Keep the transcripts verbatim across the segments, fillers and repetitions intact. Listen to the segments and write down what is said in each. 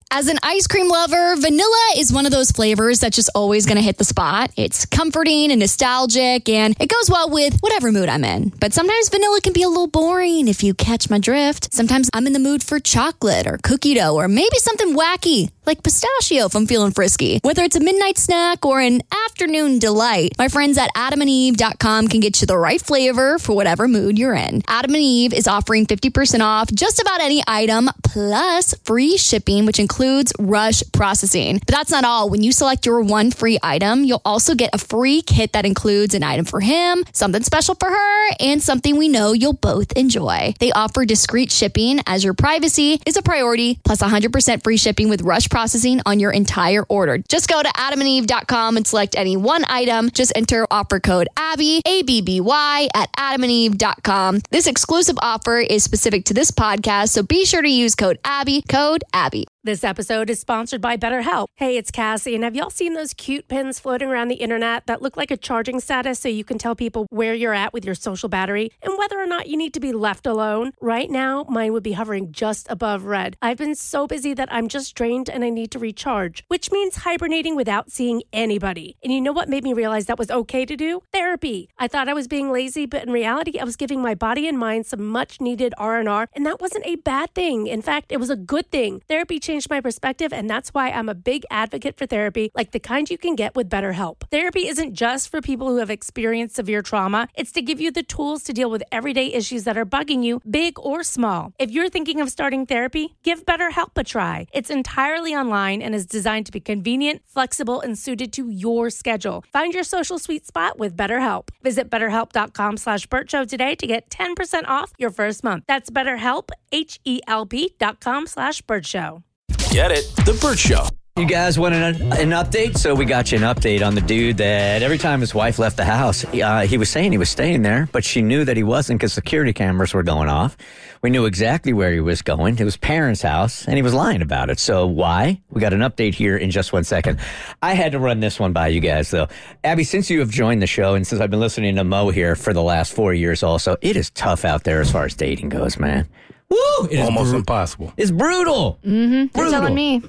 As an ice cream lover, vanilla is one of those flavors that's just always going to hit the spot. It's comforting and nostalgic, and it goes well with whatever mood I'm in. But sometimes vanilla can be a little boring if you catch my drift. Sometimes I'm in the mood for chocolate or cookie dough or maybe something wacky like pistachio if I'm feeling frisky. Whether it's a midnight snack or an afternoon delight, my friends at adam and eve dot com can get you the right flavor for whatever mood you're in. Adam and Eve is offering fifty percent off just about any item plus free shipping, which includes includes rush processing. But that's not all. When you select your one free item, you'll also get a free kit that includes an item for him, something special for her, and something we know you'll both enjoy. They offer discreet shipping as your privacy is a priority, plus one hundred percent free shipping with rush processing on your entire order. Just go to adam and eve dot com and select any one item. Just enter offer code Abby, A B B Y, at adam and eve dot com. This exclusive offer is specific to this podcast, so be sure to use code Abby, code Abby. This episode is sponsored by BetterHelp. Hey, it's Cassie, and have y'all seen those cute pins floating around the internet that look like a charging status so you can tell people where you're at with your social battery and whether or not you need to be left alone? Right now, mine would be hovering just above red. I've been so busy that I'm just drained and I need to recharge, which means hibernating without seeing anybody. And you know what made me realize that was okay to do? Therapy. I thought I was being lazy, but in reality, I was giving my body and mind some much-needed R and R, and that wasn't a bad thing. In fact, it was a good thing. Therapy changed changed my perspective, and that's why I'm a big advocate for therapy, like the kind you can get with BetterHelp. Therapy isn't just for people who have experienced severe trauma. It's to give you the tools to deal with everyday issues that are bugging you, big or small. If you're thinking of starting therapy, give BetterHelp a try. It's entirely online and is designed to be convenient, flexible, and suited to your schedule. Find your social sweet spot with BetterHelp. Visit betterhelp.com slash Burt Show today to get ten percent off your first month. That's BetterHelp, H E L P dot com slash Burt Show. Get it? The Burt Show. You guys want an, an update? So we got you an update on the dude that every time his wife left the house, uh, he was saying he was staying there, but she knew that he wasn't because security cameras were going off. We knew exactly where he was going. It was parents' house, and he was lying about it. So why? We got an update here in just one second. I had to run this one by you guys, though. Abby, since you have joined the show, and since I've been listening to Mo here for the last four years also, it is tough out there as far as dating goes, man. Woo! It is Almost bru- impossible. It's brutal. Mm-hmm. They're telling me.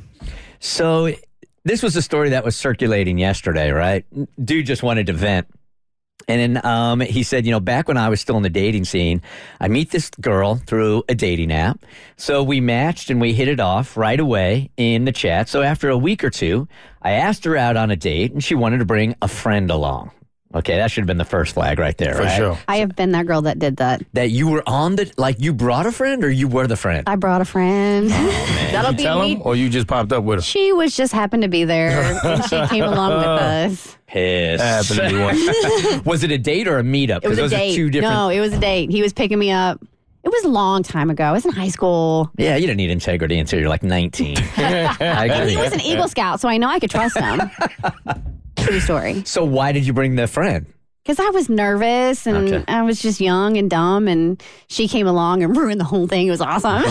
So this was a story that was circulating yesterday, right? Dude just wanted to vent. And then um, he said, you know, back when I was still in the dating scene, I meet this girl through a dating app. So we matched and we hit it off right away in the chat. So after a week or two, I asked her out on a date and she wanted to bring a friend along. Okay, that should have been the first flag right there, For right? sure. I have been that girl that did that. That you were on the, like you brought a friend or you were the friend? I brought a friend. That'll You be tell me. him, or you just popped up with her? She was just happened to be there, and she came along with us. Pissed. Happened to be one. Was it a date or a meetup? It was a those date. are two different. No, it was a date. He was picking me up. It was a long time ago. I was in high school. Yeah, you didn't need integrity until you're like nineteen. I agree. He was an Eagle Scout, so I know I could trust him. True story. So why did you bring the friend? Because I was nervous, and Okay. I was just young and dumb, and she came along and ruined the whole thing. It was awesome.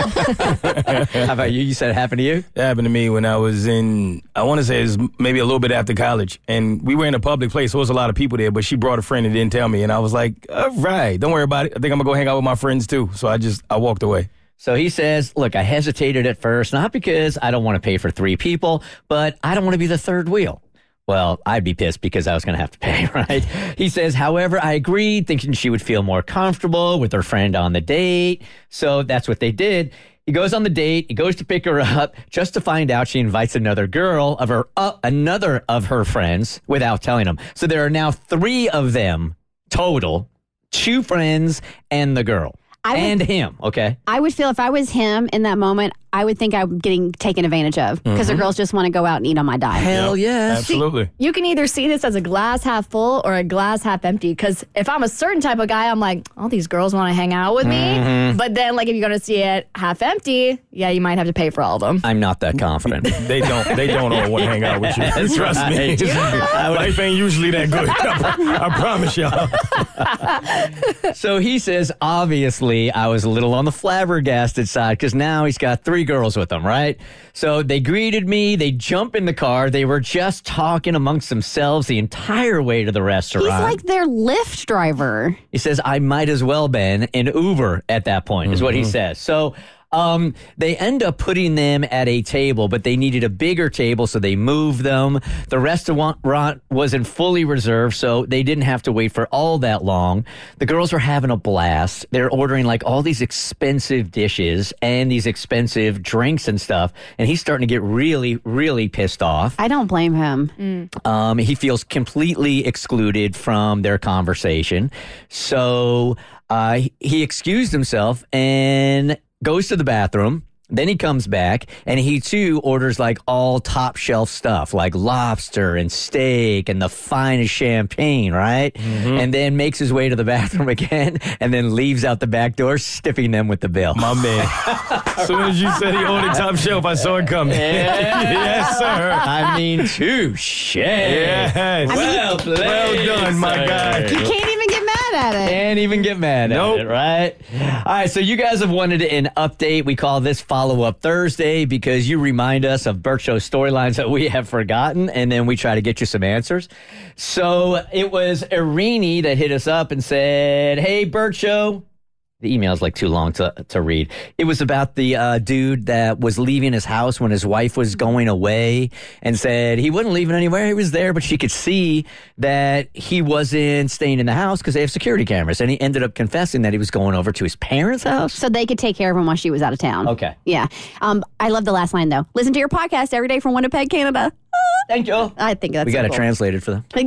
How about you? You said it happened to you? That happened to me when I was in, I want to say it was maybe a little bit after college. And we were in a public place, so there was a lot of people there, but she brought a friend and didn't tell me. And I was like, all right, don't worry about it. I think I'm going to go hang out with my friends too. So I just, I walked away. So he says, look, I hesitated at first, not because I don't want to pay for three people, but I don't want to be the third wheel. Well, I'd be pissed because I was going to have to pay, right? He says, however, I agreed, thinking she would feel more comfortable with her friend on the date. So that's what they did. He goes on the date. He goes to pick her up just to find out she invites another girl of her, uh, another of her friends without telling him. So there are now three of them total, two friends and the girl. I would- and him, okay? I would feel if I was him in that moment, I would think I'm getting taken advantage of because the girls just want to go out and eat on my dime. Hell yes. Absolutely. You can either see this as a glass half full or a glass half empty. Because if I'm a certain type of guy, I'm like, all these girls want to hang out with me. Mm-hmm. But then, like, if you're going to see it half empty, yeah, you might have to pay for all of them. I'm not that confident. They don't, they don't all want to hang out with you. That's Trust me. right. Life ain't usually that good. I promise y'all. So he says, obviously, I was a little on the flabbergasted side because now he's got three girls with him, right? So they greeted me. They jump in the car. They were just talking amongst themselves the entire way to the restaurant. He's like their Lyft driver. He says, I might as well been in Uber at that point, is what he says. So Um, they end up putting them at a table, but they needed a bigger table, so they moved them. The restaurant wasn't fully reserved, so they didn't have to wait for all that long. The girls were having a blast. They're ordering like all these expensive dishes and these expensive drinks and stuff, and he's starting to get really, really pissed off. I don't blame him. Mm. Um, he feels completely excluded from their conversation. So uh, he excused himself and goes to the bathroom. Then he comes back and he too orders like all top shelf stuff like lobster and steak and the finest champagne, right? Mm-hmm. And then makes his way to the bathroom again and then leaves out the back door, stiffing them with the bill. My man. As soon as you said he ordered top shelf, I saw it coming. Yeah. Yes, sir. I mean, touche. Yes. Well played, well done, my sir. guy. You can't even get mad at it. Can't even get mad Nope. at it, right? All right, so you guys have wanted an update. We call this Follow-Up Thursday because you remind us of Burt Show storylines that we have forgotten, and then we try to get you some answers. So it was Irini that hit us up and said, hey, Burt Show. The email is like too long to, to read. It was about the uh, dude that was leaving his house when his wife was going away and said he wasn't leaving anywhere. He was there, but she could see that he wasn't staying in the house because they have security cameras. And he ended up confessing that he was going over to his parents' house. So they could take care of him while she was out of town. Okay. Yeah. Um, I love the last line, though. Listen to your podcast every day from Winnipeg, Canada. Thank you. I think that's We so got it cool. translated for them.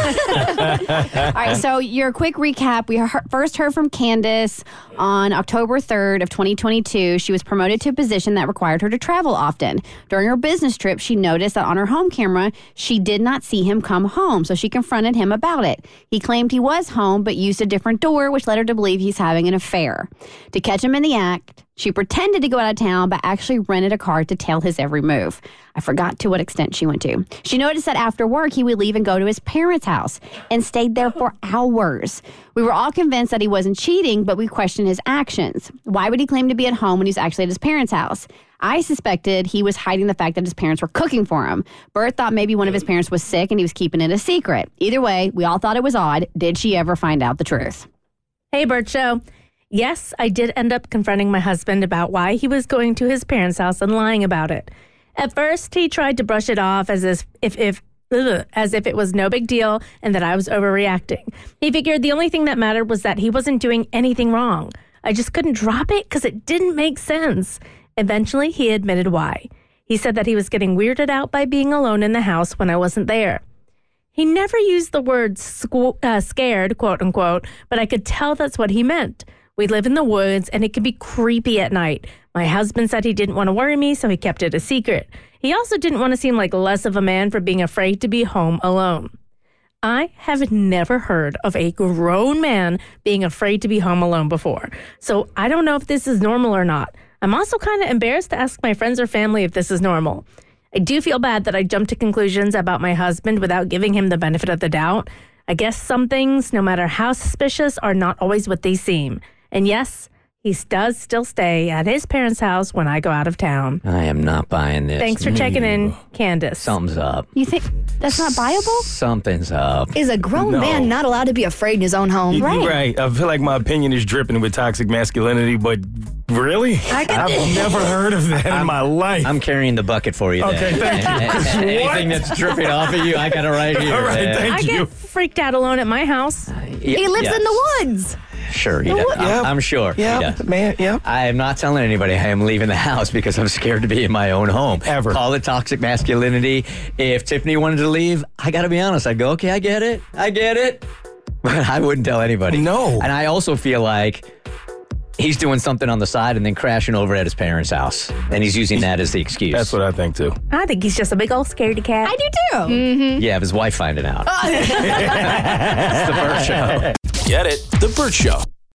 All right, so your quick recap. We he- first heard from Candace on October third of twenty twenty-two. She was promoted to a position that required her to travel often. During her business trip, she noticed that on her home camera, she did not see him come home, so she confronted him about it. He claimed he was home, but used a different door, which led her to believe he's having an affair. To catch him in the act, she pretended to go out of town, but actually rented a car to tail his every move. I forgot to what extent she went to. She noticed that after work, he would leave and go to his parents' house and stayed there for hours. We were all convinced that he wasn't cheating, but we questioned his actions. Why would he claim to be at home when he's actually at his parents' house? I suspected he was hiding the fact that his parents were cooking for him. Burt thought maybe one of his parents was sick and he was keeping it a secret. Either way, we all thought it was odd. Did she ever find out the truth? Hey, Burt Show. Yes, I did end up confronting my husband about why he was going to his parents' house and lying about it. At first, he tried to brush it off as if, if, if ugh, as if it was no big deal and that I was overreacting. He figured the only thing that mattered was that he wasn't doing anything wrong. I just couldn't drop it because it didn't make sense. Eventually, he admitted why. He said that he was getting weirded out by being alone in the house when I wasn't there. He never used the word squ- uh, scared, quote unquote, but I could tell that's what he meant. We live in the woods, and it can be creepy at night. My husband said he didn't want to worry me, so he kept it a secret. He also didn't want to seem like less of a man for being afraid to be home alone. I have never heard of a grown man being afraid to be home alone before, so I don't know if this is normal or not. I'm also kind of embarrassed to ask my friends or family if this is normal. I do feel bad that I jumped to conclusions about my husband without giving him the benefit of the doubt. I guess some things, no matter how suspicious, are not always what they seem. And yes, he does still stay at his parents' house when I go out of town. I am not buying this. Thanks for checking in, Candace. Something's up. You think that's not viable? Something's up. Is a grown No. man not allowed to be afraid in his own home? You- You're right. I feel like my opinion is dripping with toxic masculinity, but really? I've never heard of that in my life. I'm carrying the bucket for you then. Okay, thank you. Anything that's dripping off of you, I got it right here. All right, man. thank I you. get freaked out alone at my house. He lives in the woods. Sure, he does. I'm, Yep. I'm sure. he Yeah, does. man, yeah. I am not telling anybody I am leaving the house because I'm scared to be in my own home. Ever. Call it toxic masculinity. If Tiffany wanted to leave, I got to be honest. I'd go, okay, I get it. I get it. But I wouldn't tell anybody. No. And I also feel like he's doing something on the side and then crashing over at his parents' house. And he's using that as the excuse. That's what I think, too. I think he's just a big old scaredy cat. I do too. Yeah, of his wife finding out. It's the Burt Show. Get it? The Burt Show.